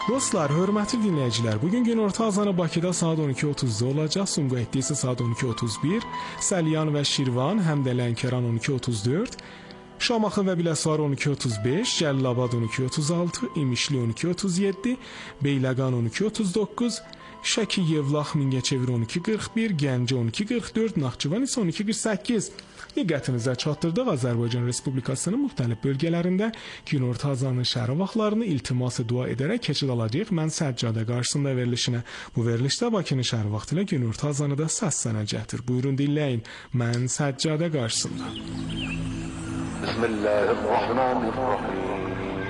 Dostlar, hörmətli dinləyicilər, bugün günorta azanı Bakıda saat 12:30-da olacaq, Sumqayıtda isə saat 12:31, Səlyan və Şirvan, həm də Lənkəran 12:34, Şamaxı və Biləsuvar 12:35, Cəlilabad 12:36, İmişli 12:37, Beyləqan 12:39, Şəki, Yevlax, Mingəçevir 12:41, Gəncə 12:44, Naxçıvan isə 12:48. Diqqətinizə çatdırdıq, Azərbaycan Respublikasının müxtəlif bölgələrində günorta azanının şəhər vaxtlarını iltimas-ı dua edərək keçid alacağıq. Mən Səccadə qarşısında verilişinə. Bu verilişdə Bakının şəhər vaxtı ilə günorta azanı da səslənəcəkdir. Buyurun dinləyin. Mən Səccadə qarşısında. Bismillahirrahmanirrahim.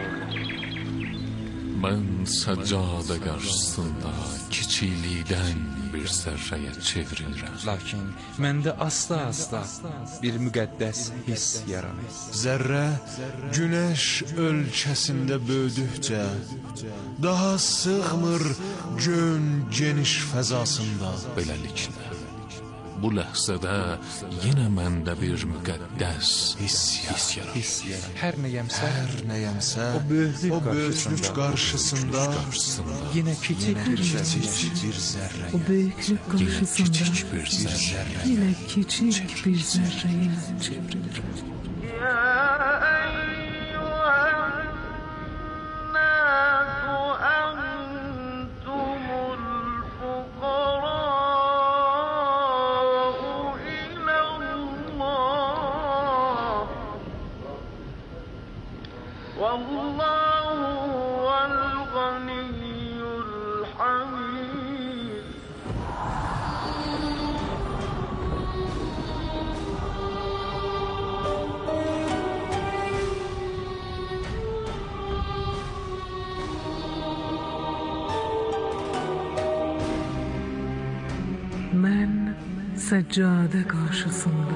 Mən Səccadə qarşısında kiçiklikdən bir zərrəyə çevrilirəm. Lakin məndə asta-asta bir müqəddəs hiss yaranır. Zərrə günəş ölkəsində böyüdükcə daha sığmır gön geniş fəzasında. Beləliklə, bu ləhzədə yenə məndə bir müqəddəs hiss yaranır. Hər nəyəmsə, o böyüklük qarşısında yenə kiçik bir zərrə. O böyüklük qarşısında yenə kiçik bir zərrəyə çevrilir. Mən Səccadə qarşısında.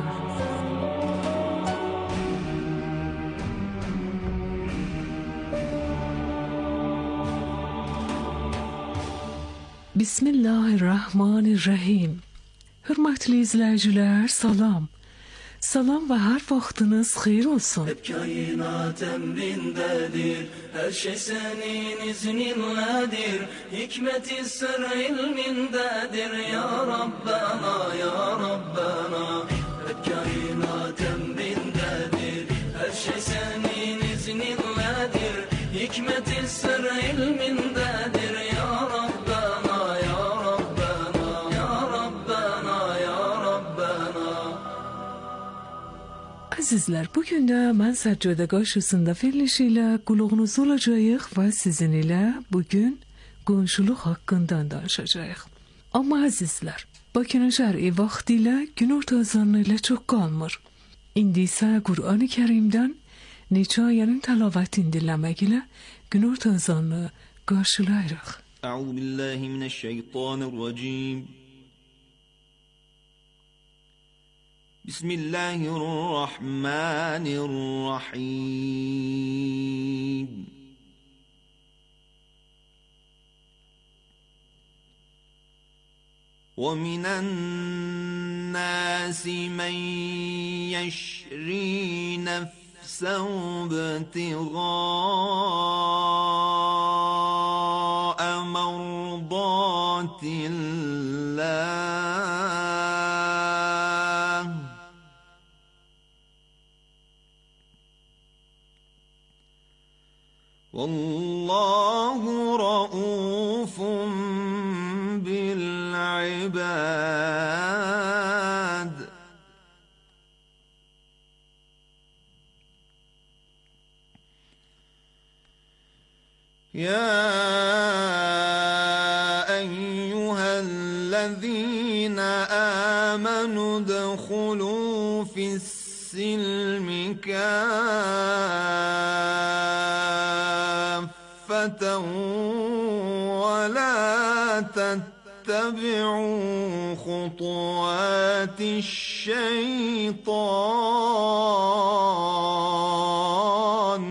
Bismillahirrahmanirrahim. Hörmətli izləyicilər, salam. Salam və hər vaxtınız xeyir olsun. Hep kainat emrindedir, her şey senin izninledir, hikmeti sır ilmindedir, ya Rabbena, ya Rabbena. Hep kainat emrindedir, her şey senin izninledir, hikmeti sır ilmindedir, ya Rabbena, ya Rabbena, ya Rabbena, ya Rabbena. Əzizlər, bugün də mən Səccadə qarşısında verilişi ilə qulağınız olacağıq və sizin ilə bugün qonşuluq haqqından danışacağıq. Amma əzizlər, Bakının şər'i vaxtı ilə günorta azanı ilə çox qalmır. İndi isə Qur'an-ı Kərimdən neçə ayənin təlavətini dinləmək ilə günorta azanı qarşılayırıq. Euzubillahimineşşeytanirracim. Bismillahirrahmanirrahim. وَمِنَ النَّاسِ مَن يَشْرِي نَفْسَهُ ابْتِغَاءَ مَرْضَاتِ اللَّهِ وَاللَّهُ رَءُوفٌ بالعباد. يا أيها الذين آمنوا ادخلوا في السلم كافة ولا تتبعوا خطوات الشيطان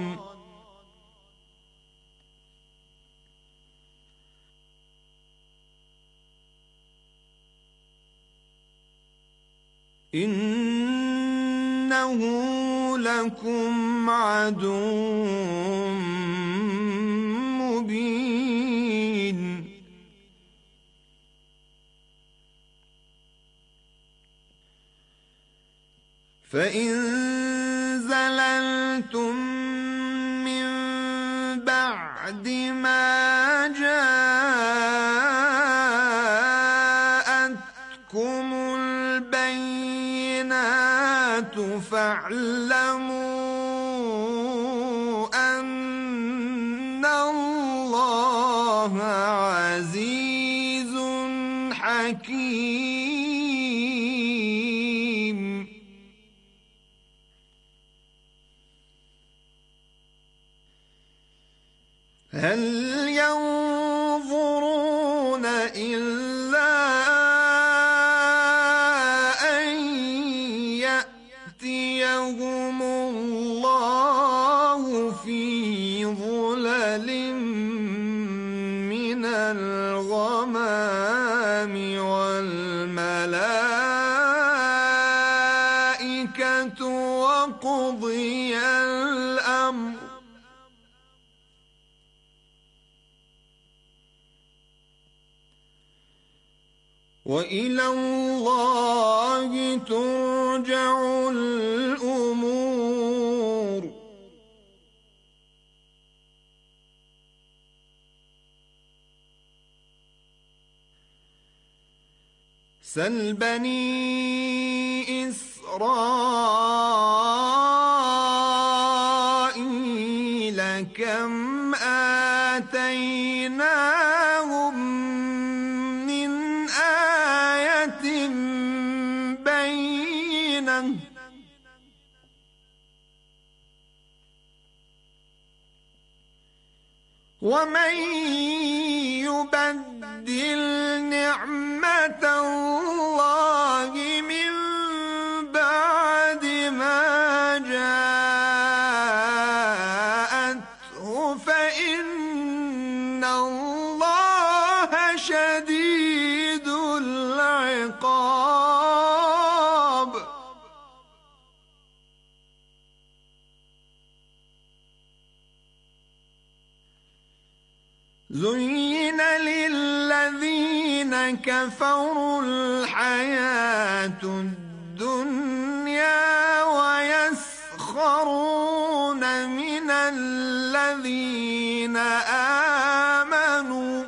إنه لكم عدو مبين. فإن زللتم من بعد ما جاءتكم البينات فاعلموا أن الله عزيز حكيم. هل ينظرون إلا أن يأتيهم الله في ظلل من الغمام والملائكة وقضي الأمر وإلى الله ترجع الأمور. سل بني إسرائيل كم آتيناهم من آية بينة ومن يبدل نعمة الله من بعد ما جاءته فإن الله شديد العقاب. زين للذين كفروا الحياة الدنيا ويسخرون من الذين آمنوا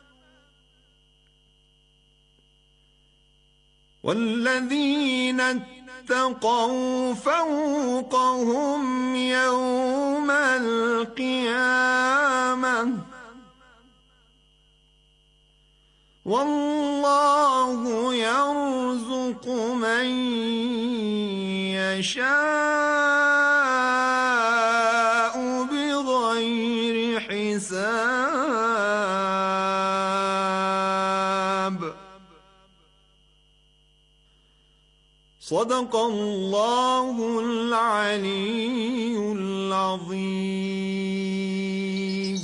والذين اتقوا فوقهم يوم القيامة والله يرزق من يشاء بغير حساب. صدق الله العلي العظيم.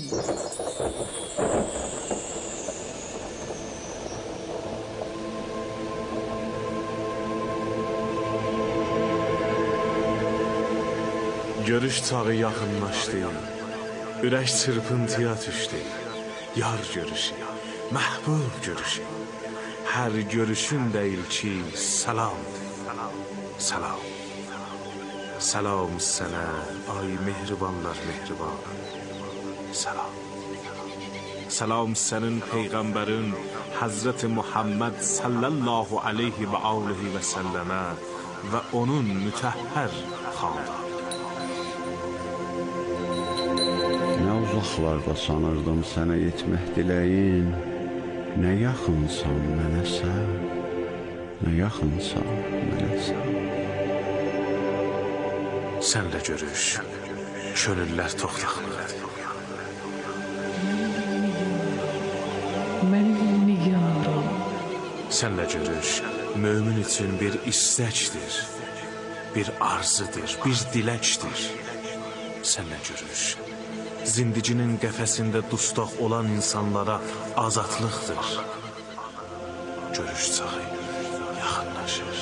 Görüş çağı yaxınlaşdı. Ürək çırpıntıya düşdü. Yar görüşü, məhbub görüşü. Hər görüşün deyil ki salam. Salam. Salam sənə ay mehribanlar mehriban. Salam. Salam sənin peyğəmbərin Hazreti Muhammed sallallahu aleyhi və alihi və səlləmə və onun mütəhhər xanı. Nə uzaqlarda sanırdım sənə yetmək diləyin, nə yaxınsan mənəsən, nə yaxınsan mənəsən. Sənlə görüş, könüllər toxtaqlıqdır. Mənim nigarım. Sənlə görüş, mömin üçün bir istəkdir, bir arzudur, bir diləkdir. Sənlə görüş, zindicinin qəfəsində dustaq olan insanlara azadlıqdır. Görüş çağı yaxınlaşır.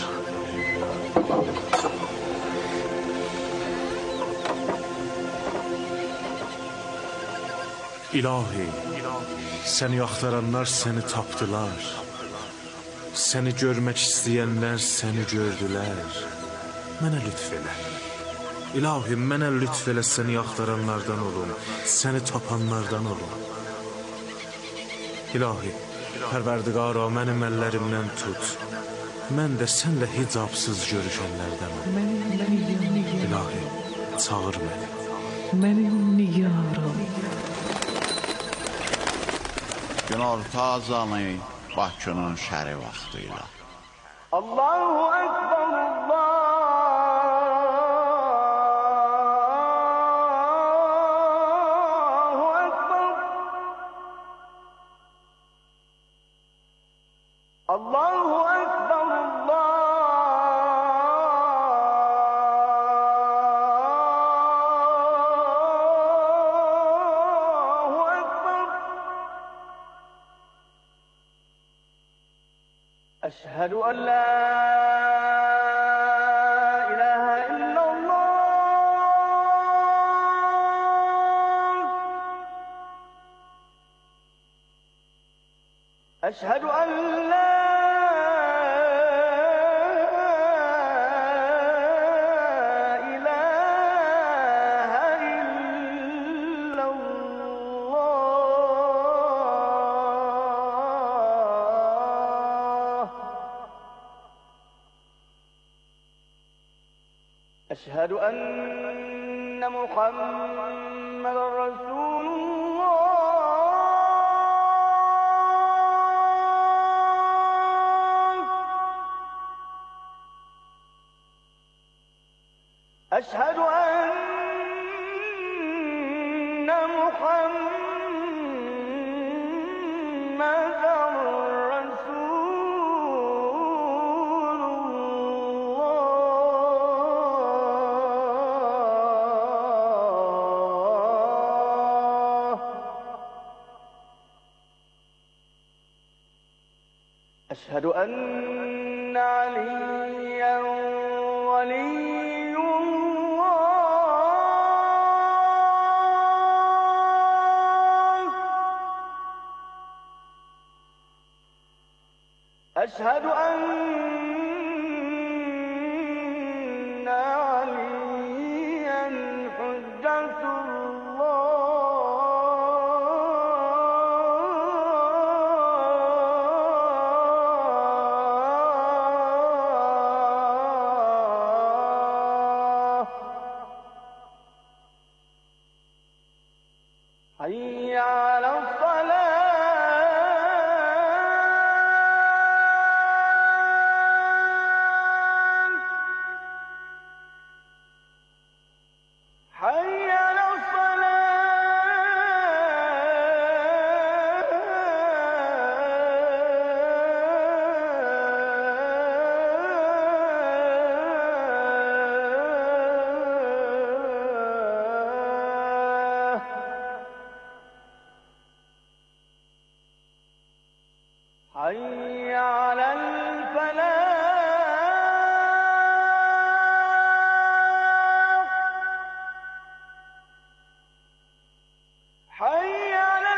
İlahi, səni axtaranlar səni tapdılar. Səni görmək istəyənlər səni gördülər. Mənə lütf elə. İlahi, mənə lütf elə, səni axtaranlardan olum, səni tapanlardan olum. İlahi, Pərverdigara, mənim əllərimdən tut. Mən də sənlə hicabsız görüşənlərdənəm. İlahi, çağır məni. Mənim nigarım. Günorta azanı Bakının şəri vaxtıyla. Allahu Ekber, Allahu Ekber. Allahu Ekber, Allahu Ekber. Eşhedü en la ilahe illallah. Eşhedü en la أشهد أن محمد رسول الله. أشهد أن محمد أشهد أن عليا ولي الله. أشهد أن عليا حجة حي على الصلاة. حي على حي على الفلاح. حي على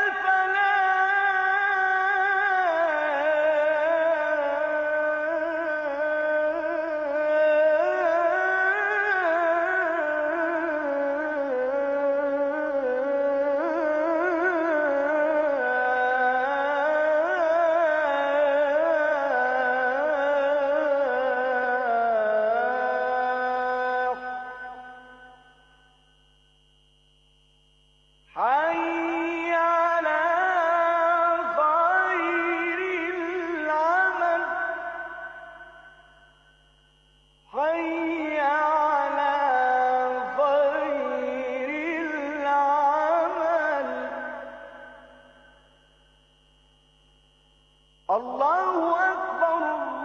حي على خير العمل. حي على خير العمل. الله أكبر،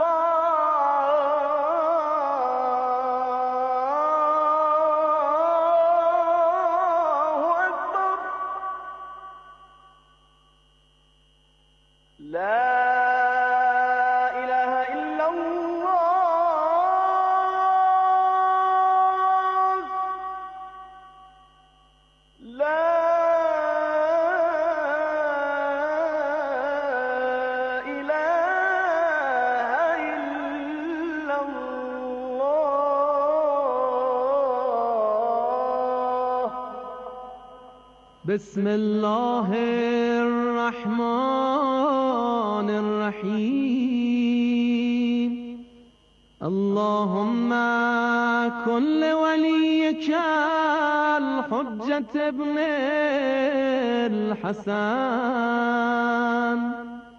الله أكبر. لا إله إلا الله. لا إله إلا الله. بسم الله الرحمن الرحيم اللهم كن لوليك الحجة ابن الحسن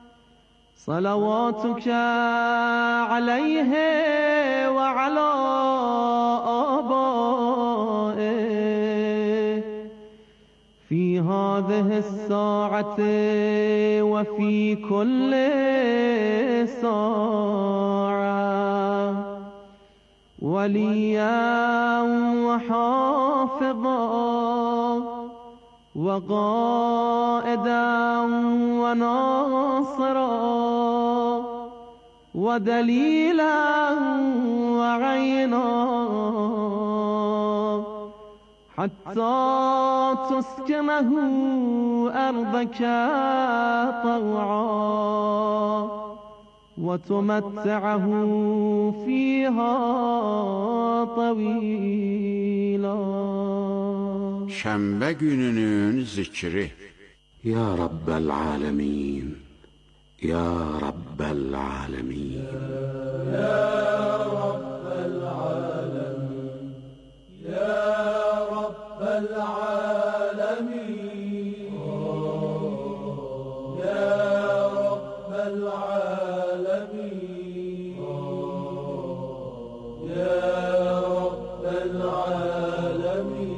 صلواتك عليه وعلى آبائه في هذه الساعة وفي كل ساعة وليا وحافظا وقائدا وناصرا ودليلا وعينا حتى تسكنه أرضك طوعا وتمتعه فيها طويلا. Şənbə gününün zikri. Ya Rabbel Alemin, Ya Rabbel Alemin, Ya Rabbel Alemin, Ya Rabbel Alemin, Ya Rabbel Alemin, Ya Rabbel Alemin.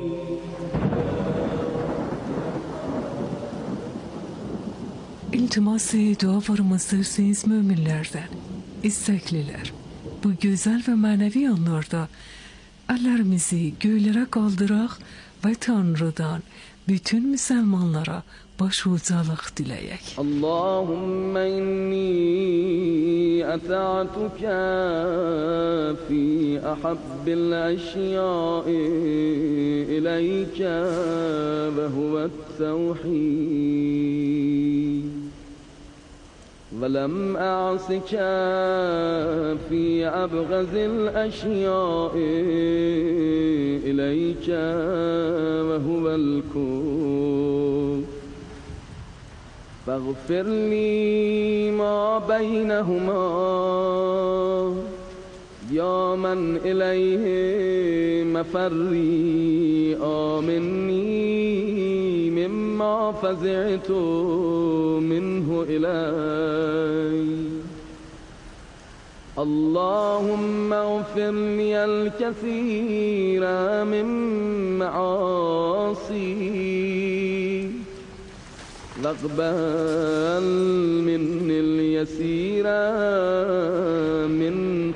İltimas dua varmazdırsınız müminlerden, istekliler. Bu güzel ve manevi anlarda ellerimizi göylere kaldıraq ve Tanrı'dan bütün Müslümanlara başucalık dileyek. Allahümme inni ata'tuka fi ahabbil eşyai ileyke ve huvet tevhid. ولم أعصك في أبغض الأشياء إليك وهو الكفر فاغفر لي ما بينهما يا من إليه مفري آمني مما فزعت منه إلي اللهم اغفر لي الكثير من معاصي واقبل مني اليسير من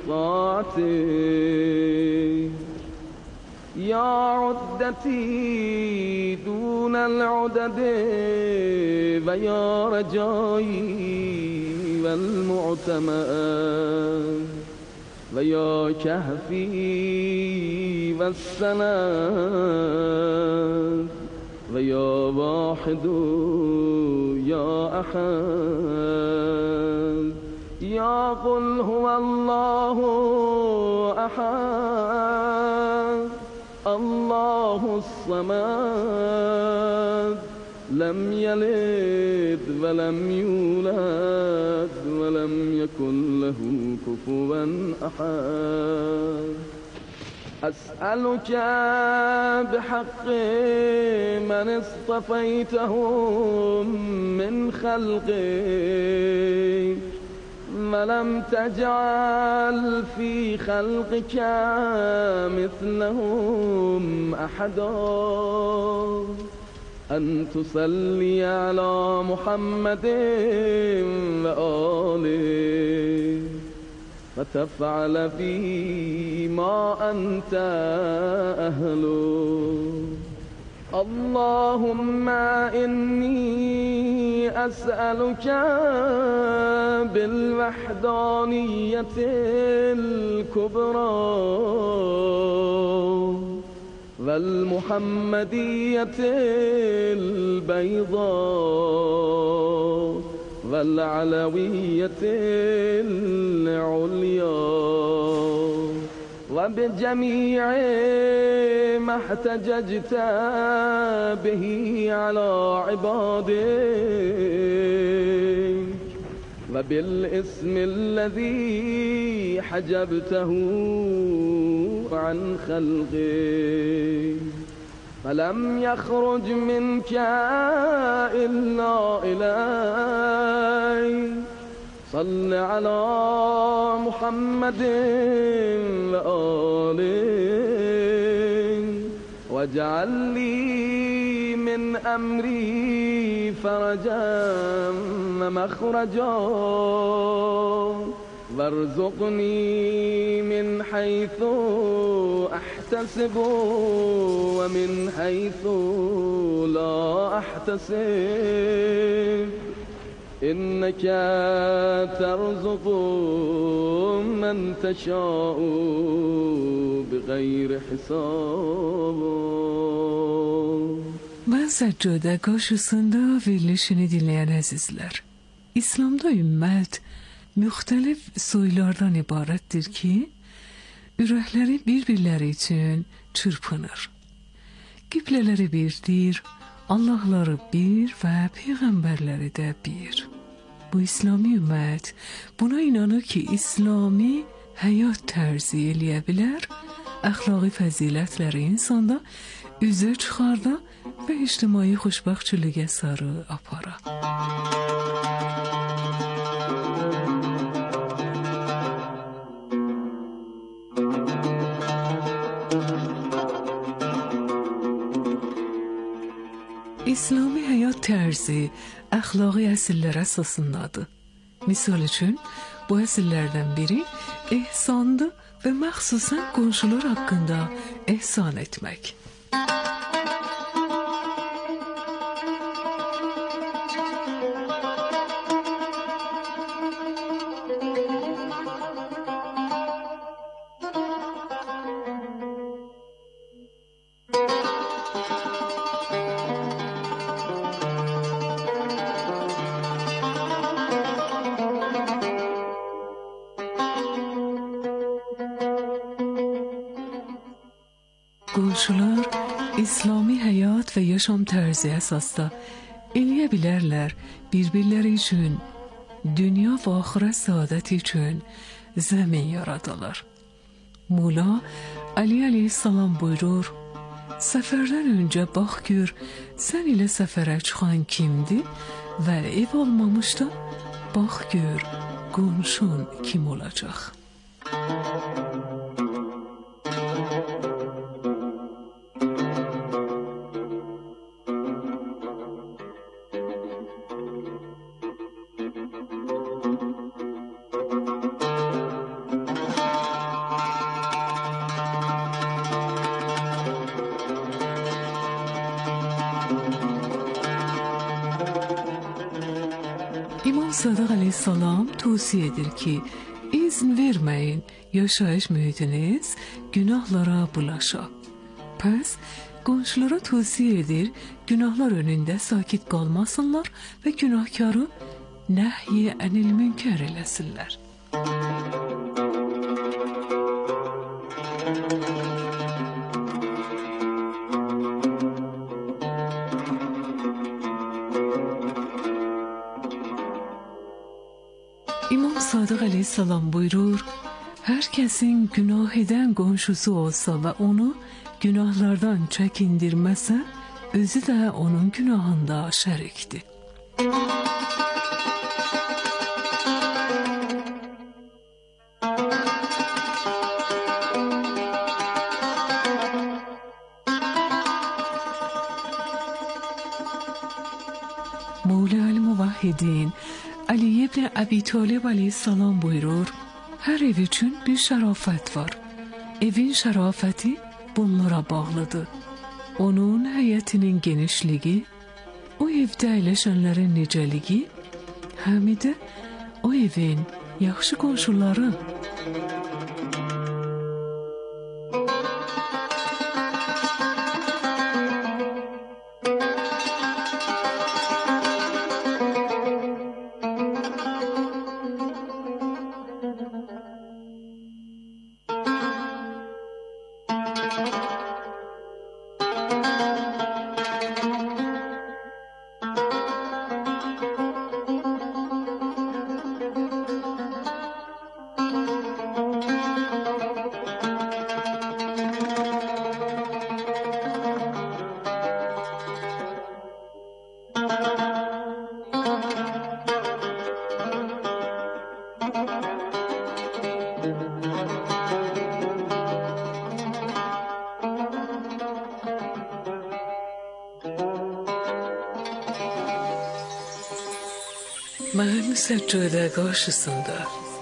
طاعتك يا عدتي دون العدد ويا رجائي والمعتمد ويا كهفي والسند ويا واحد يا أحد يا قل هو الله أحد الله الصمد لم يلد ولم يولد ولم يكن له كفوا أحد أسألك بحق من اصطفيتهم من خلقك ولم تجعل في خلقك مثلهم أحدا أن تصلي على محمد وآله وتفعل فيه ما أنت أهله اللهم إني أسألك بالوحدانية الكبرى والمحمدية البيضاء والعلوية العليا وبجميع ما احتججت به على عبادك وبالاسم الذي حجبته عن خلقك فلم يخرج منك إلا إلي صل على محمد وآله واجعل لي من أمري فرجا ومخرجا وارزقني من حيث أحتسب ومن حيث لا أحتسب إنك ترزق من تشاء بغير حساب. Ben Səccada qarşısında verilişini dinleyen əzizlər. İslamda ümmət müxtəlif soylardan ibarətdir ki, ürəkləri bir-birləri üçün çırpınır. Qiblələri birdir, Allahları bir və peyğəmbərləri də bir. Bu İslami ümmət buna inanır ki, İslami həyat tərzi eləyə bilər, əxlaqi fəzilətləri insanda üzə çıxarda və ictimai xoşbəxtçiliyə sarı apara. İslami həyat tərzi əxlaqi əsillər əsasındadır. Misal üçün, bu əsillərdən biri ehsandır və məxsusən qonşular haqqında ehsan etmək. Qonşular İslami həyat və yaşam tərzi əsasda eləyə bilərlər bir-birləri üçün, dünya və axirət səadəti üçün zəmin yaradalar. Mola Ali əleyhissalam buyurur, səfərdən öncə bax gör, sən ilə səfərə çıxan kimdir və ev olmamışda bax gör, qonşun kim olacaq? İmam Sadıq əleyhissalam tövsiyə edir ki, izn verməyin yaşayış mühitiniz günahlara bulaşa. Pəs, qonşulara tövsiyə edir, günahlar önündə sakit qalmasınlar və günahkarı nəhyi ənil münkər eləsinlər. İmam Sadıq əleyhissalam buyurur, hər kəsin günah edən qonşusu olsa və onu günahlardan çəkindirməsə, özü də onun günahında şərikdir. Mevla el-Muvahhidin Ali ibn Abi Talib aleyhissalam buyurur, hər ev üçün bir şərafət var. Evin şərafəti bunlara bağlıdır. Onun həyətinin genişliyi, o evdə əyləşənlərin necəliyi, həm də o evin yaxşı qonşuları. من سجاده karşısında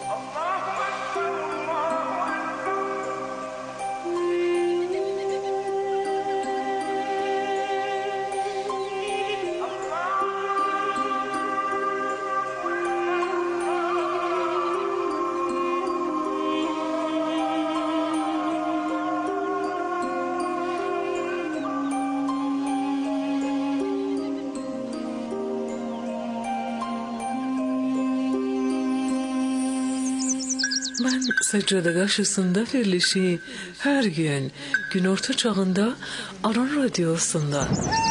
Ben Səccədə qarşısında verilişi hər gün günorta çağında Aran Radiyosunda.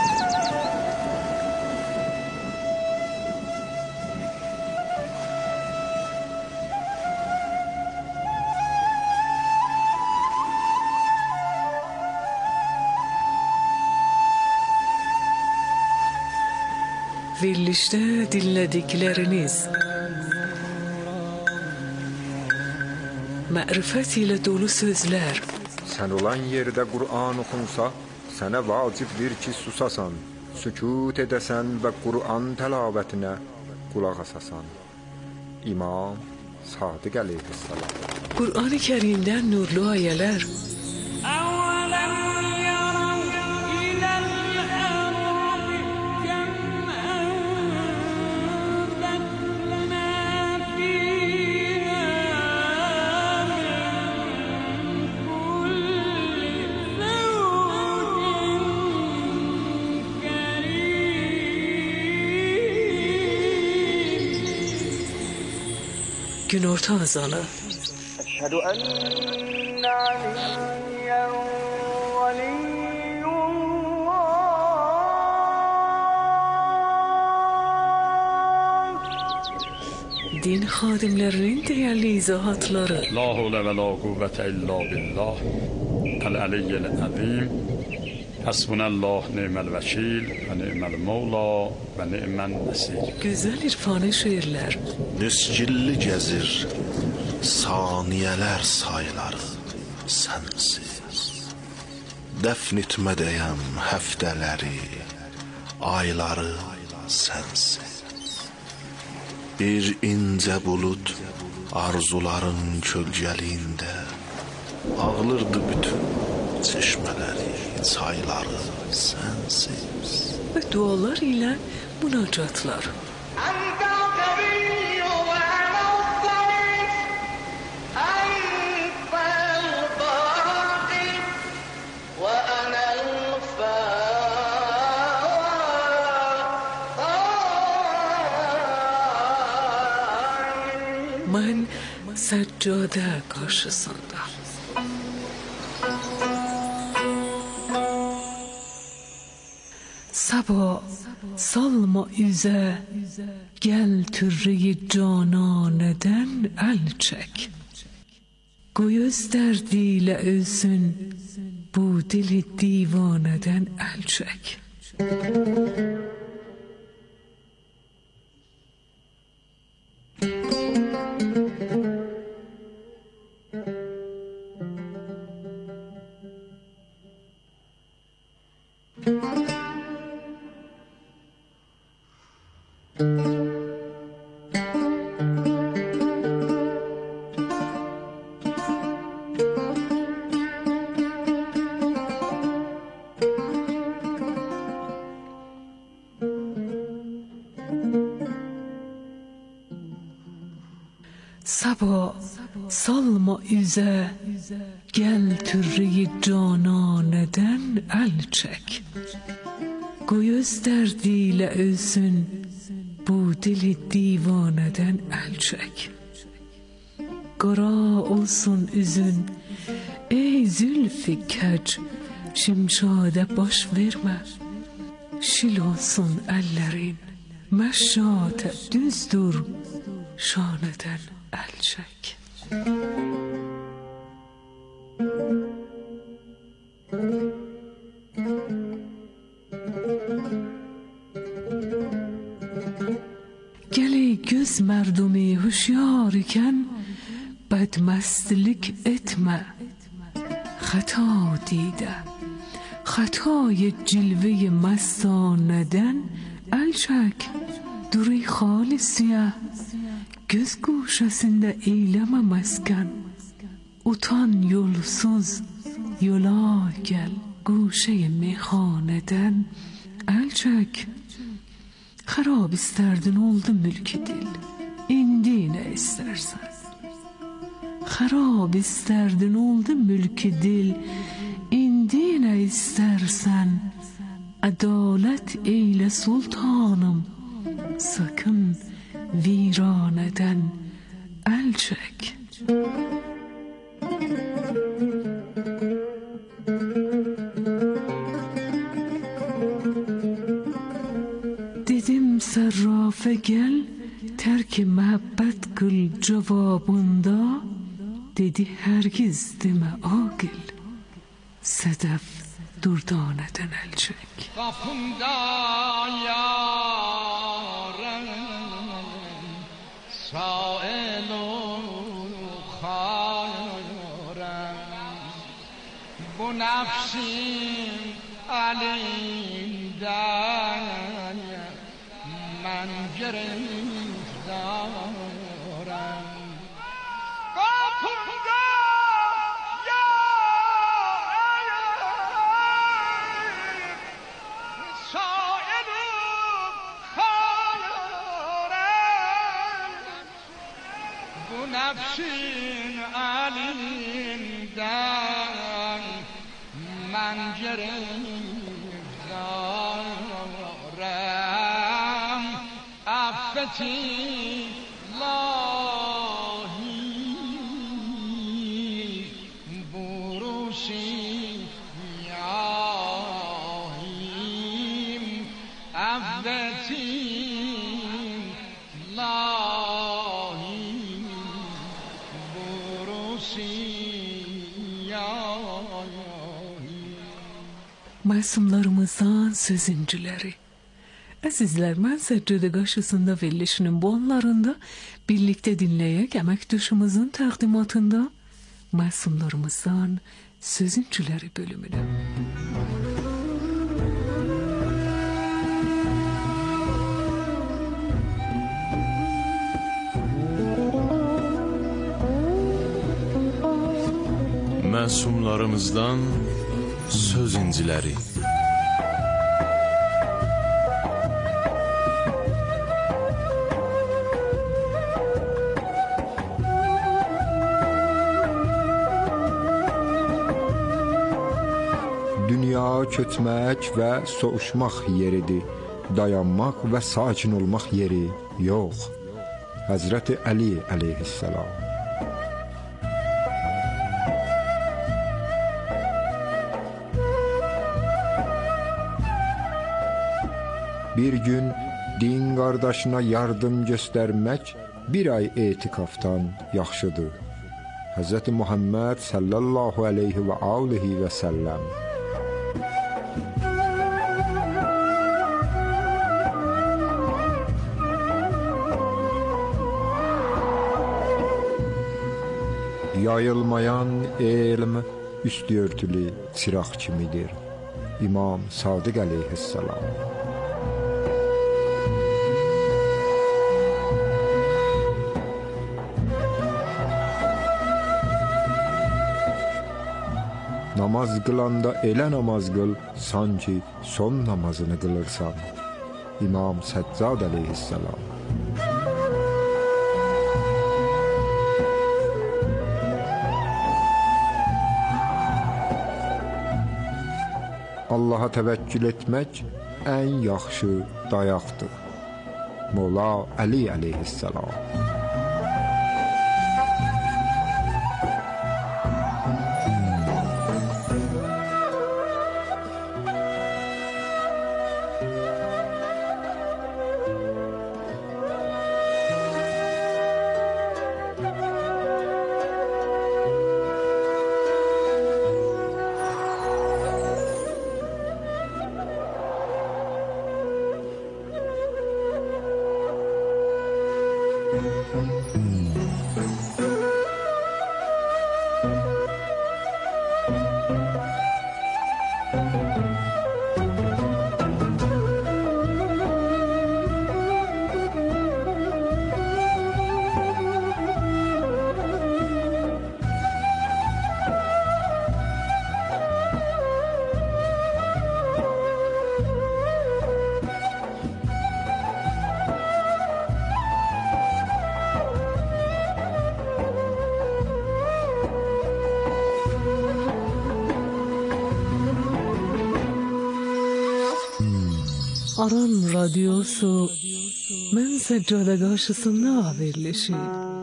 Verilişte dinledikleriniz mərifət ilə dolu sözlər. Sən olan yerdə Qur'an oxunsa, sənə vacibdir ki, susasan, sükut edəsən və Qur'an təlavetinə qulaq asasan. İmam Sadiq əleyhissalam. Qur'an-ı Kərimdən nurlu ayələr. Günorta azanı. Əşhədü enne aliyyen veliyyullah. Din xadimlərinin dəyərli izahatları. La havle ve la kuvvete illa billah. El-aliyyel azim. Hasbunallah ni'mel vekil ve ni'mel mevla ve ni'men nesir. Güzel irfani şiirlər. Nüskilli gəzir saniyələr sayıları sənsiz. Dəfn etmədəyəm həftələri, ayları sənsiz. Bir incə bulud arzuların kölgəliyində ağlırdı bütün çeşmələri, çayları sənsiz. Və dualar ilə münacatlar. Mən Səccədə qarşısında. Sabah salma üzə, gəl türreyi cananədən əl çək. Qoy öz dərdilə ölsün, bu dili divanədən əl çək. Sabah salma üzə, gəl türreyi cananədən əl çək. Qoy öz dərdilə ölsün, bu dili divanədən əl çək. Qara olsun üzün, ey zülfü kəc, şimşadə baş vermə. Şil olsun əllərin, məşşatə düz dur, şanədən əl çək. Gəli göz mərdumi huşyar ikən bədməstlik etmə. Xəta didə, xətای cilvə məstanədən əl çək. Duruy halisiye, göz guşesinde eyleme mesken. Utan yolsuz, yola gel, guşe meyhaneden. El çek, harab isterdin oldu mülk dil. İndi ne istersen. Harab isterdin oldu mülk dil. İndi ne istersen. Adalet eyle sultanım. Sakın viraneden el çek. Dedim serrafe gel, terk-i muhabbet kıl cevabında. Dedi hergiz deme akil, sedef durdaneden el çek. Kapımda yarın sael-u khayrım, bu nefsim elinden men giriftarım. Kapımda nefsin elinden men giriftarım. Affeti ilahi burusi yahim. Affeti Məsumlarımızdan sözüncüleri. Əzizlər, mən Səccədə qarşısında verilişinin bu anlarında birlikte dinləyək əməkdaşımızın təqdimatında Məsumlarımızdan sözüncüləri bölümünü. Məsumlarımızdan söz inciləri. Dünya köçmək və soğuşmaq yeridir. Dayanmaq və sakin olmaq yeri yox. Həzrəti Əli əleyhissalam. Bir gün din qardaşına yardım göstərmək bir ay etikafdan yaxşıdır. Hz. Muhammed sallallahu aleyhi və alihi və səlləm. Yayılmayan elm üstü örtülü çıraq kimidir. İmam Sadiq əleyhissalam. Namaz qılanda elə namaz qıl, sanki son namazını qılırsan. İmam Səccad əleyhissalam. Allaha təvəkkül etmək ən yaxşı dayaqdır. Mola Əli əleyhissalam. Aran Radyosu Mən Səccada qarşısında verilişi.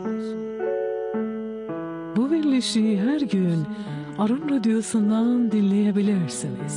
Bu verilişi hər gün Aran Radyosu'ndan dinleyebilirsiniz.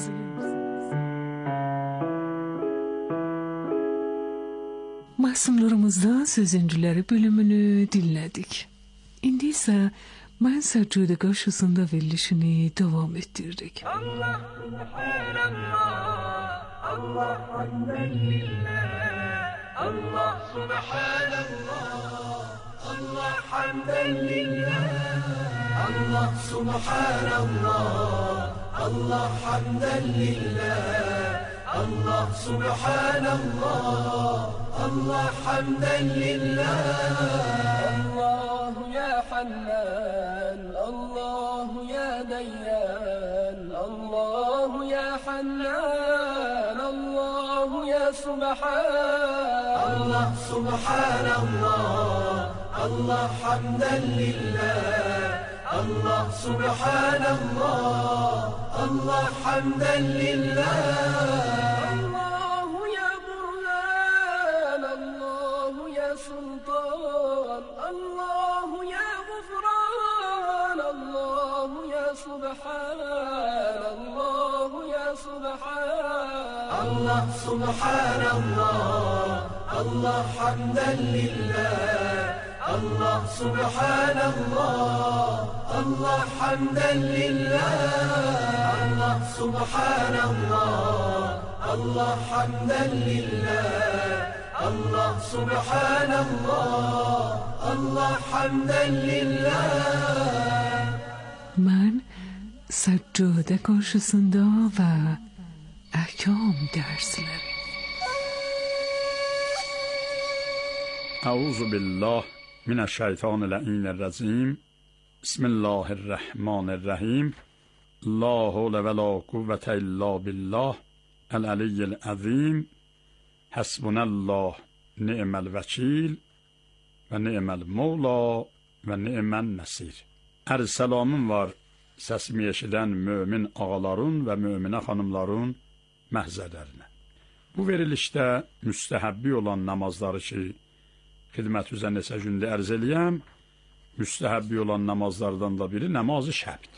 Masumlarımızda sözüncüleri bölümünü dinledik. İndi ise Mən Səccada qarşısında verilişini devam ettirdik. Allah Subhanallah, Allah hamden lillah, Allah Subhanallah, Allah hamden lillah, Allah Subhanallah, Allah hamden lillah, Allah Subhanallah, Allah hamden lillah. Allah ya Hannan, Allah ya Dayyan, Allah ya Hannan, Allah ya Subhan. Allah Subhanallah, Allah hamden lillah, Allah Subhanallah, Allah hamden lillah. Allah Subhanallah, Allah hamden lillah, Allah Subhanallah, Allah hamden lillah. Allah Subhanallah, Allah hamden lillah, Allah Subhanallah, Allah hamden lillah. Mən Səccada qarşısında və Ahkam dersleri. Euzu billah mineşşeytanirracim. Bismillahirrahmanirrahim. La havle ve la kuvvete illa billah. El-aliyyil azim. Hasbunallah ni'mel vekil ve ni'mel mevla ve ni'men nasir. Selamım var səsimi eşidən mömin ağaların və möminə xanımların məhzələrinə. Bu verilişdə müstəhəbbi olan namazları ki, xidmət üzrə neçə gündə ərz eləyəm, müstəhəbbi olan namazlardan da biri namazı şəbdir.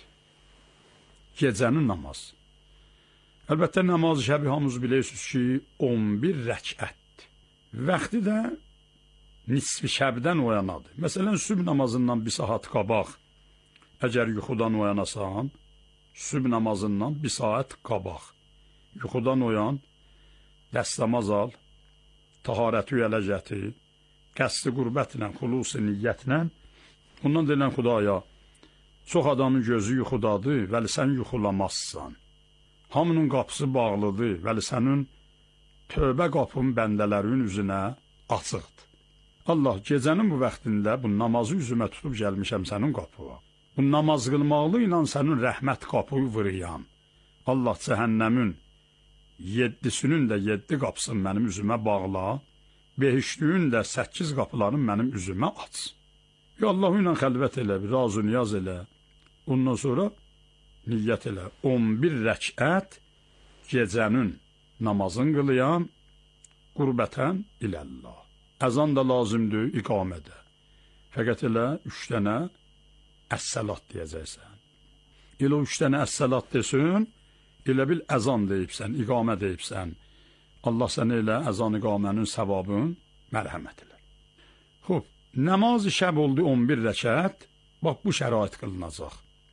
Gecənin namazı. Əlbəttə, namazı şəbi hamınız bilirsiniz ki, 11 rəkətdir. Vaxtı da nisfi şəbdən oyanadır. Məsələn, sübh namazından bir saat qabaq, əgər yuxudan oyanasan, sübh namazından bir saat qabaq, yuxudan oyan, dəstəmaz al, taharəti ələ gətir, qəsdi qürbətlə, xulusi niyyətlə, ondan deyilən Xudaya, çox adamın gözü yuxudadır, vəli sən yuxulamazsan. Hamının qapısı bağlıdır, vəli sənin tövbə qapın bəndələrin üzünə açıqdır. Allah, gecənin bu vaxtında bu namazı üzümə tutub gəlmişəm sənin qapıya. Bu namaz qılmaqlı ilə sənin rəhmət qapıyı vırıyam. Allah, cəhənnəmin 7'sinin də 7 qapısını mənim üzümə bağla, behiştüyün də 8 qapılarını mənim üzümə aç. Ya Allahu ilə xəlvət elə, razı niyaz elə, ondan sonra niyyət elə. 11 rəkət gecənin namazını qılıyam, qurbətən iləllah. Əzan da lazımdır iqamədə. Fəqət elə 3 dənə əs-səlat deyəcəksən. Elə 3 dənə əs-səlat desin, elə bil əzan deyibsən, iqamə deyibsən. Allah sənə elə əzan iqamənin səvabın mərhəmət elə. Xub, namaz-ı şəb oldu 11 rəkət, bax bu şərait qılınacaq.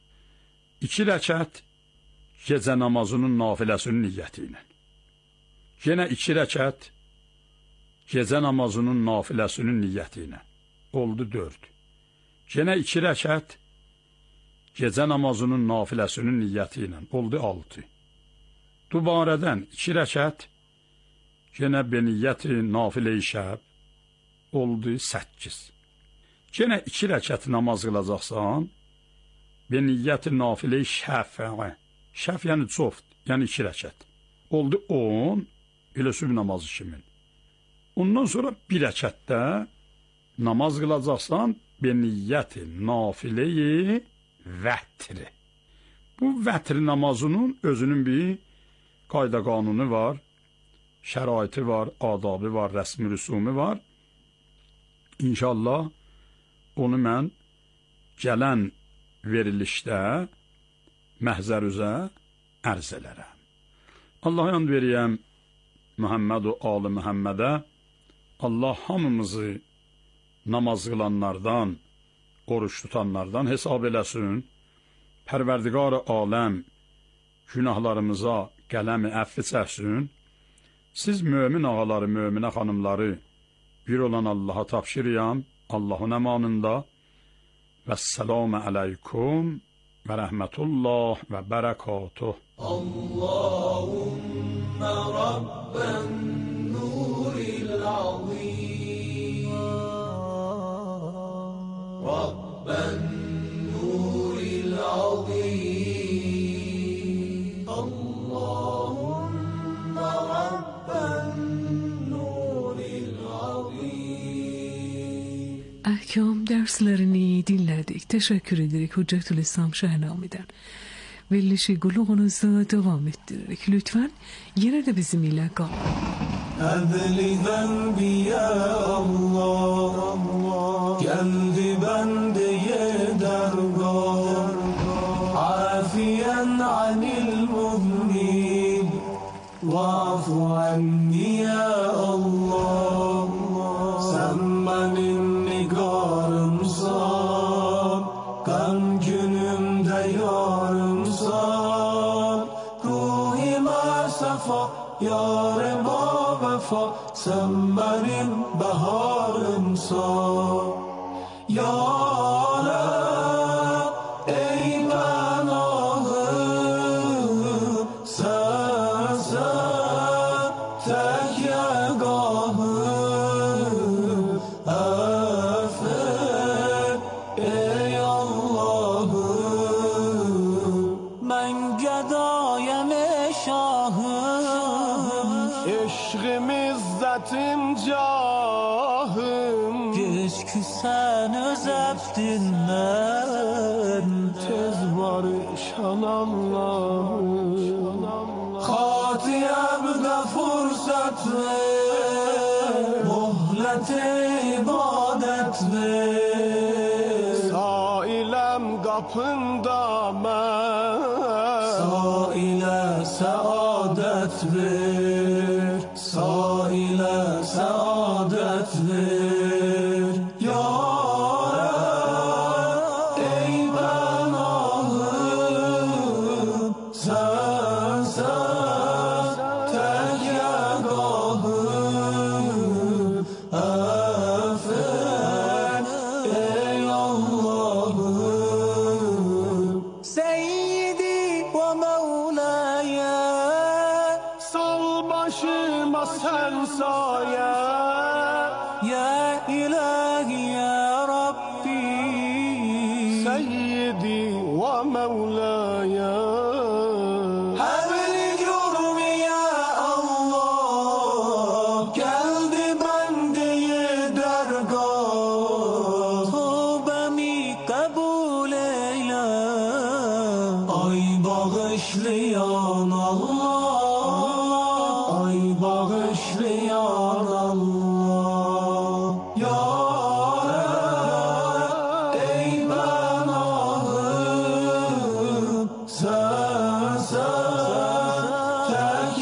2 rəkət gecə namazının nafiləsinin niyyəti ilə. Yenə 2 rəkət gecə namazının nafiləsinin niyyəti ilə. Oldu 4. Yenə 2 rəkət gecə namazının nafiləsinin niyyəti ilə. Oldu 6. Dubarədən 2 rəkət yenə beniyyəti nafilə-i şəb. Oldu 8. Yenə 2 rəkət namaz qılacaqsan, beniyyəti nafilə-i şəfə. Şəf yəni çoft, yəni 2 rəkət. Oldu 10, elə sübh namazı kimin. Ondan sonra 1 rəkətdə namaz qılacaqsan, beniyyəti nafilə-i vətri. Bu vətri namazının özünün bir qayda qanunu var. şəraiti var, adabı var, rəsmi rüsumu var. İnşallah onu mən gələn verilişdə məhzər üzə ərz elərəm. Allah'a and veriyəm Muhammed və Ali Muhammedə. Allah hamımızı namaz qılanlardan, oruç tutanlardan hesab eləsin. Pərverdigar-ı aləm günahlarımıza qələmi əfvi çəksin. Siz mömin ağaları, möminə xanımları bir olan Allah'a tapşırıyam, Allah'ın əmanında. Vəssalamu aleykum və rəhmətullah və bərəkatuh. Allahümme Rabben nuril azim, Rabben nuril azim, Allahümme Rabben nuril azim. Ahkam derslerini dinledik. Teşekkür ederek Hüccetülislam Şehnami'den. Verilişi kulağınızda devam ettirerek lütfen yine de bizimle kalın. Edli zenbi ya Allah, geldi bendeye dergah, afiyen anil muznib, vafu anni ya Allah. Sen benim nigarımsan, kan günümde yarımsan, ruhime sefa, yarıma vefa, sen benim baharımsan. Ya Rab, ey pənahım, sen tek yegahım, affet ey Allah'ım. Ben gedayem şahım, eşkım izzetim cahım. Geç ki sen özeptinden, tez barışan Allah'ım. Hatiyemde fırsat ver, muhlet-i ibadet ver. Sailem kapında ben, saile saadet ver, saile saadet ver. Ya Rab, ey pənahım, sen tek yegahım, affet ey Allah'ım. Seyyidi ve Mevlaya, sal başıma sen saye. Ya ilahi ya Rabbi, Seyyidi ve Mevlaya. Hebli cürmi ya Allah, geldi bendeye dergah. Tövbemi kabul eyle, ay bağışlayan Allah, ay bağışlayan Allah. Ya Rab, ey pənahım, sen tek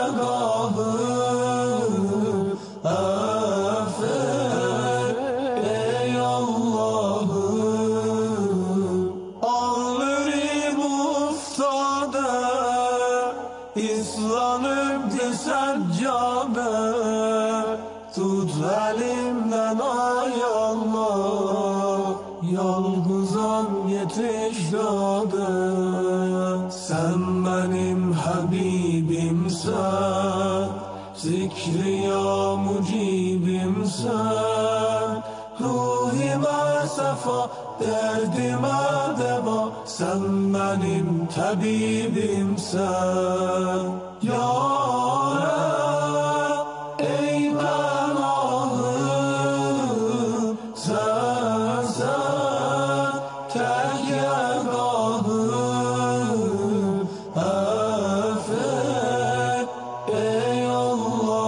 yegahım, affet ey Allah'ım. Ağlarım uftada, İslanıp seccabe, tut elimden ay Allah, yalgızan yetiş dade. Sen benim Habibimsen, zikri ya mucibimsen, ruhime sefa, derdime deva, sen benim tabibimsen. Ya Rab, ey pənahım, sen tek yegahım, affet ey Allah.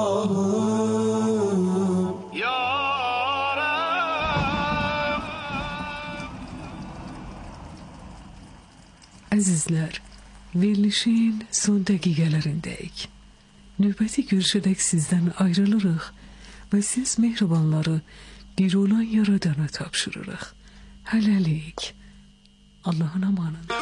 Əzizlər, verilişin son dəqiqələrindəyik. Növbəti görüşədək sizdən ayrılırıq və siz mehribanları bir olan yaradana tapşırırıq. Hələlik. Allahın amanında.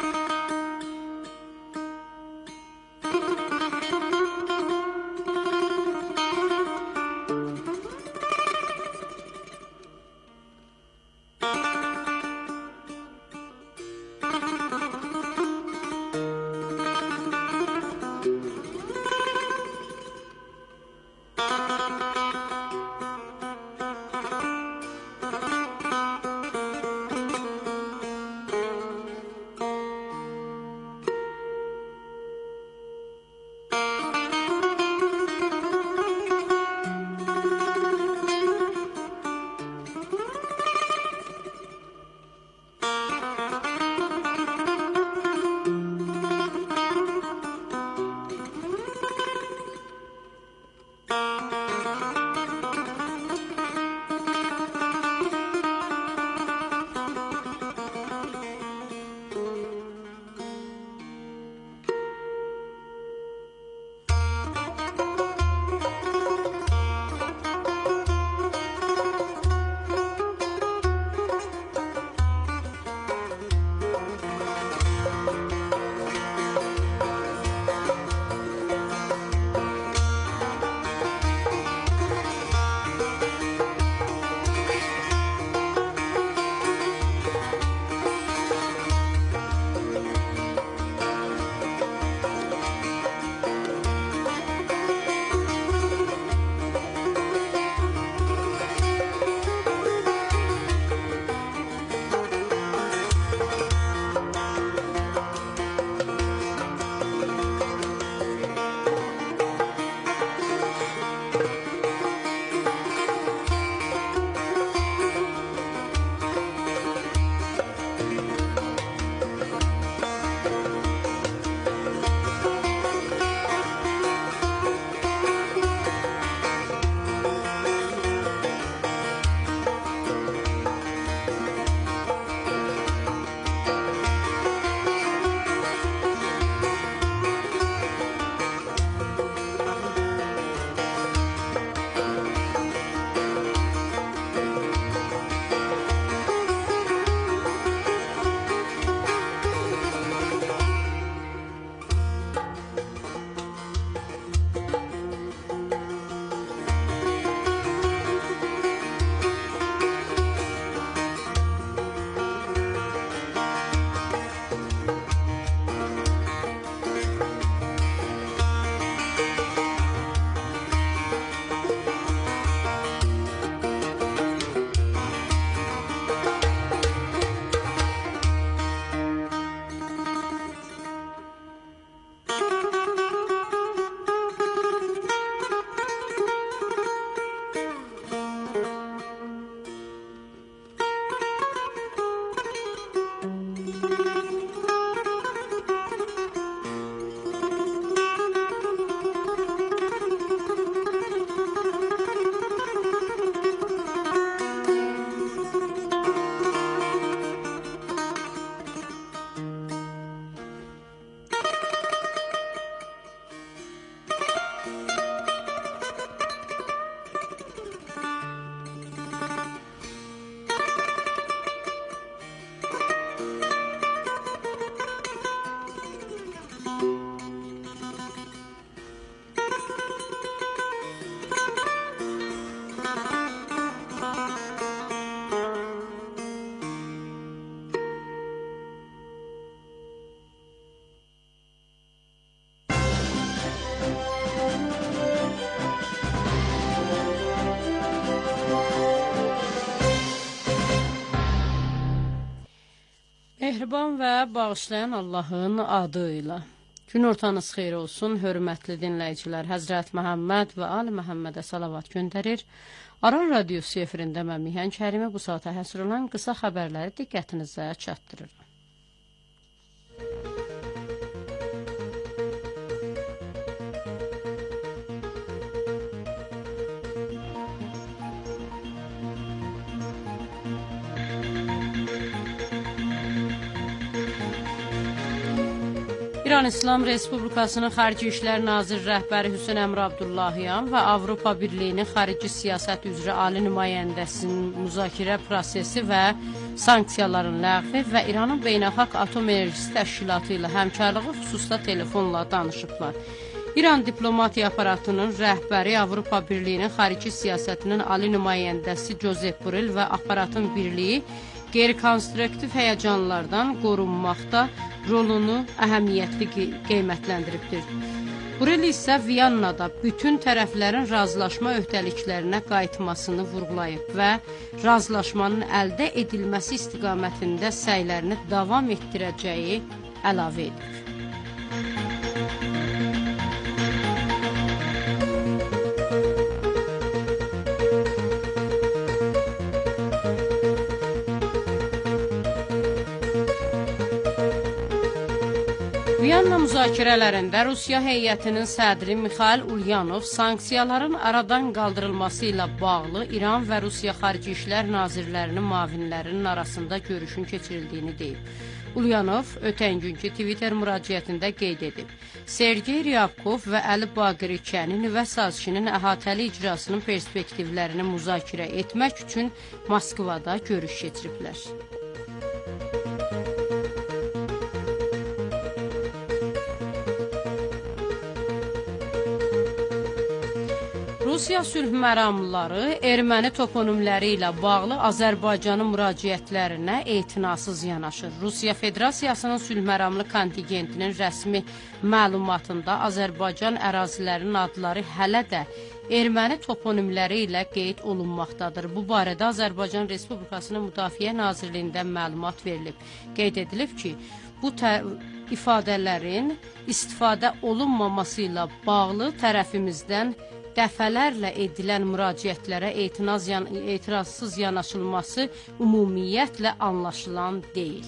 Mehriban və bağışlayan Allahın adıyla. Gün ortanız xeyir olsun, hörmətli dinləyicilər. Həzrət Məhəmməd və Ali Məhəmmədə salavat göndərir. Aran Radiosu efirində mən Mihan Kərimi bu saata həsr olan qısa xəbərləri diqqətinizə çatdırırım. İran İslam Respublikasının Xarici İşlər Naziri rəhbəri Hüseyn Əmr Abdullahyan və Avropa Birliyinin xarici siyasət üzrə ali nümayəndəsinin müzakirə prosesi və sanksiyaların ləğvi və İranın Beynəlxalq Atom Enerjisi Təşkilatı ilə həmkarlığı xüsusda telefonla danışıblar. İran diplomatiya aparatının rəhbəri Avropa Birliyinin xarici siyasətinin ali nümayəndəsi Josep Borrell və aparatın birliyi qeyri-konstruktiv həyəcanlardan qorunmaqda rolunu əhəmiyyətli qiymətləndiribdir. Borrell isə Viyannada bütün tərəflərin razılaşma öhdəliklərinə qayıtmasını vurğulayıb və razılaşmanın əldə edilməsi istiqamətində səylərini davam etdirəcəyi əlavə edib. Viyanna müzakirələrində Rusiya heyətinin sədri Mixail Ulyanov sanksiyaların aradan qaldırılması ilə bağlı İran və Rusiya Xarici İşlər Nazirlərinin müavinlərinin arasında görüşün keçirildiyini deyib. Ulyanov ötən günkü Twitter müraciətində qeyd edib. Sergey Ryabkov və Əli Baqiri nüvə sazişinin əhatəli icrasının perspektivlərini müzakirə etmək üçün Moskvada görüş keçiriblər. Rusiya sülh məramlıları erməni toponimləri ilə bağlı Azərbaycanın müraciətlərinə etinasız yanaşır. Rusiya Federasiyasının sülh məramlı kontingentinin rəsmi məlumatında Azərbaycan ərazilərinin adları hələ də erməni toponimləri ilə qeyd olunmaqdadır. Bu barədə Azərbaycan Respublikasının Müdafiə Nazirliyindən məlumat verilib. Qeyd edilib ki, bu ifadələrin istifadə olunmaması ilə bağlı tərəfimizdən dəfələrlə edilən müraciətlərə etirazsız yanaşılması ümumiyyətlə anlaşılan deyil.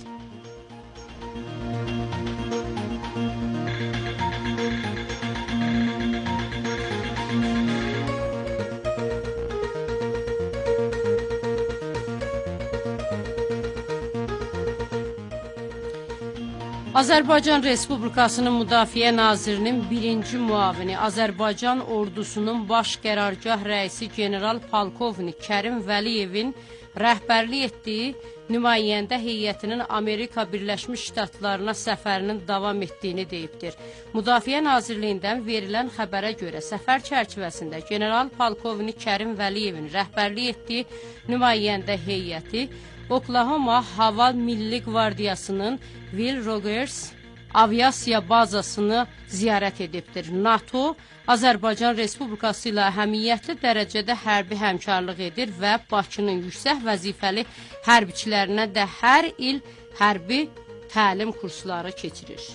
Azərbaycan Respublikasının Müdafiə Nazirinin birinci müavini, Azərbaycan ordusunun baş qərargah rəisi general polkovnik Kərim Vəliyevin rəhbərlik etdiyi nümayəndə heyətinin Amerika Birləşmiş Ştatlarına səfərinin davam etdiyini deyibdir. Müdafiə Nazirliyindən verilən xəbərə görə səfər çərçivəsində general polkovnik Kərim Vəliyevin rəhbərlik etdiyi nümayəndə heyəti Oklahoma Hava Milli Qvardiyasının Will Rogers aviasiya bazasını ziyarət edibdir. NATO Azərbaycan Respublikası ilə əhəmiyyətli dərəcədə hərbi həmkarlıq edir və Bakının yüksək vəzifəli hərbiçilərinə də hər il hərbi təlim kursları keçirir.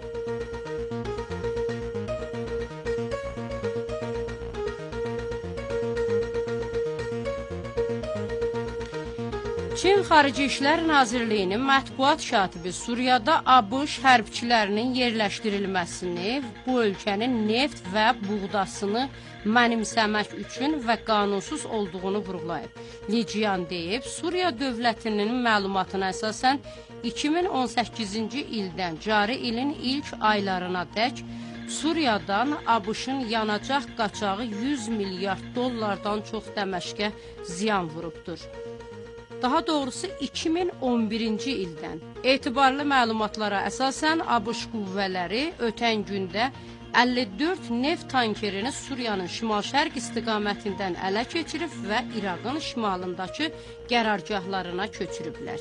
Çin Xarici İşlər Nazirliyinin mətbuat katibi Suriyada ABŞ hərbçilərinin yerləşdirilməsini, bu ölkənin neft və buğdasını mənimsəmək üçün və qanunsuz olduğunu vurğulayıb. Lijian deyib, Suriya dövlətinin məlumatına əsasən 2018-ci ildən cari ilin ilk aylarına dək Suriyadan ABŞ-ın yanacaq qaçağı 100 milyard dollardan çox Dəməşqə ziyan vurubdur. Daha doğrusu 2011-ci ildən etibarlı məlumatlara əsasən ABŞ qüvvələri ötən gündə 54 neft tankerini Suriyanın şimal-şərq istiqamətindən ələ keçirib və İraqın şimalındakı qərargahlarına köçürüblər.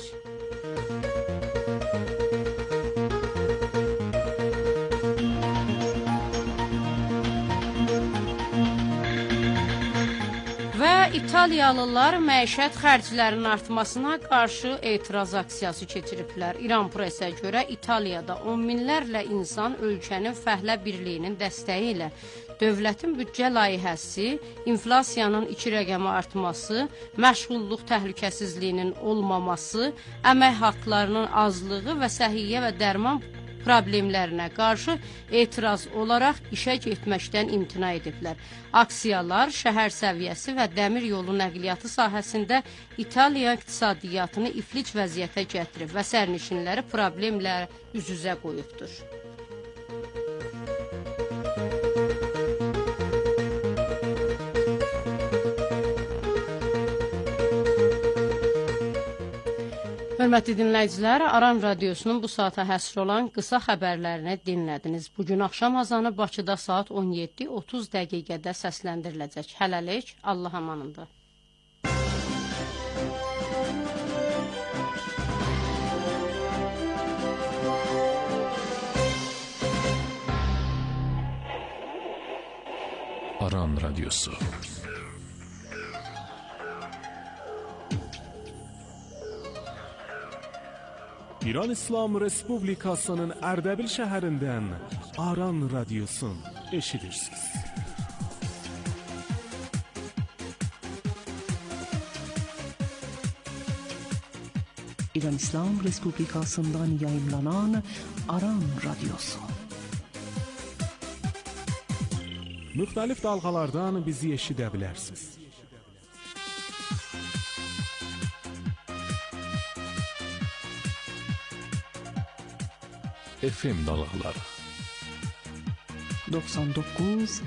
İtaliyalılar məişət xərclərinin artmasına qarşı etiraz aksiyası keçiriblər. İran presə görə İtaliyada on minlərlə insan ölkənin fəhlə birliyinin dəstəyi ilə dövlətin büdcə layihəsi, inflasiyanın 2 rəqəmi artması, məşğulluq təhlükəsizliyinin olmaması, əmək haqlarının azlığı və səhiyyə və dərman problemlərinə qarşı etiraz olaraq işə getməkdən imtina ediblər. Aksiyalar şəhər səviyyəsi və dəmir yolu nəqliyyatı sahəsində İtaliya iqtisadiyyatını iflic vəziyyətə gətirib və sərnişinləri problemlərə üz-üzə qoyubdur. Hörmətli dinləyicilər, Aran Radiosunun bu saata həsr olan qısa xəbərlərini dinlədiniz. Bugün axşam azanı Bakıda saat 17:30 dəqiqədə səsləndiriləcək. Hələlik, Allah amanında. Aran Radyosu. İran İslam Respublikasının Ərdəbil şəhərindən Aran Radyosun eşidirsiniz. İran İslam Respublikasından yayınlanan Aran Radyosu. Müxtəlif dalğalardan bizi eşidə bilərsiniz. FM dalğaları 99,3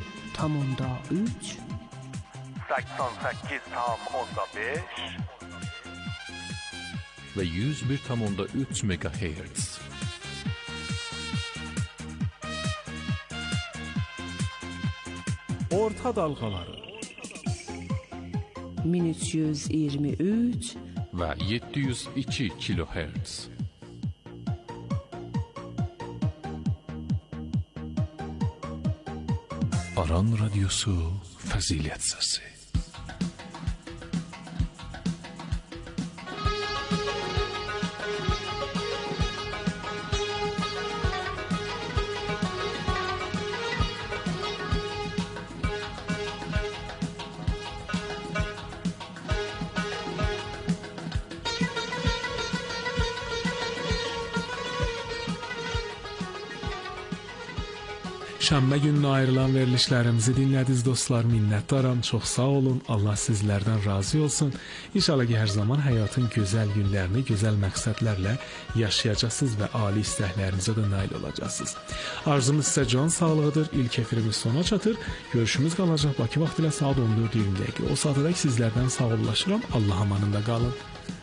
88,5 ve 101,3 MHz. Orta dalğaları 1323 ve 702 kHz. Aran Radyosu Fəzilət Səsi. Şənbə gününə ayrılan verilişlərimizi dinlədiniz dostlar, minnətdaram, çox sağ olun, Allah sizlərdən razı olsun. İnşallah ki, hər zaman həyatın gözəl günlərini gözəl məqsədlərlə yaşayacaqsınız və ali istəklərinizə də nail olacaqsınız. Arzumuz sizə can sağlığıdır, ilk efirimiz sona çatır, görüşümüz qalacaq Bakı vaxtı ilə saat 14:20. O saatadək sizlərdən sağollaşıram, Allah amanında qalın.